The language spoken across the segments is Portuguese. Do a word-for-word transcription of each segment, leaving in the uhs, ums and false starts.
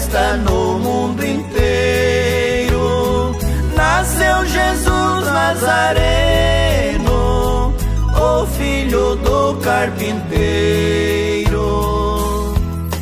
festa no mundo inteiro. Nasceu Jesus Nazareno, o filho do carpinteiro.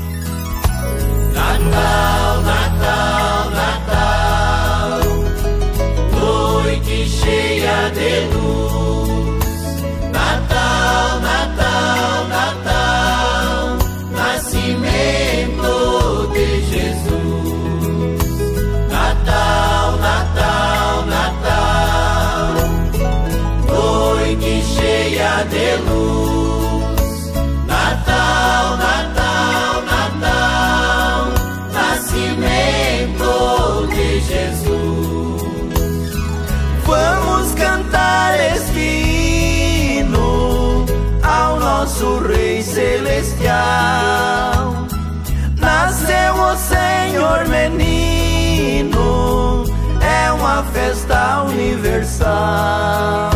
Natal, Natal, Natal, noite cheia de luz. Natal, Natal, Natal, nascimento de Jesus. Natal, Natal, Natal, noite cheia de luz. Natal, Natal, Natal, nascimento de Jesus. Vamos cantar este hino ao nosso Rei Celestial. Nasceu o Senhor menino, é uma festa universal.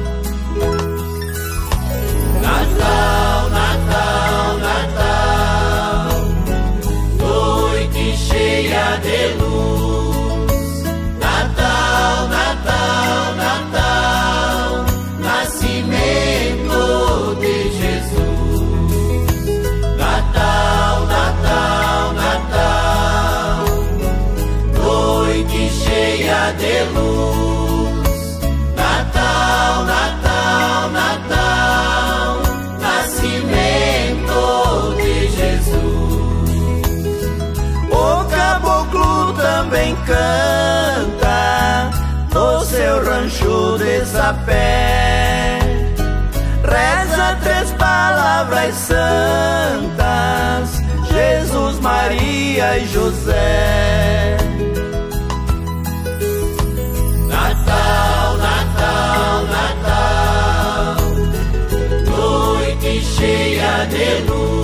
Natal, Natal, Natal, noite cheia de luz. Natal, Natal, Natal, nascimento de Jesus. Natal, Natal, Natal, noite cheia de luz. Natal, Natal, Natal, nascimento de Jesus. O caboclo também canta no seu rancho de sapé. Reza três palavras santas: Jesus, Maria e José. Natal, Natal, Natal, noite cheia de luz.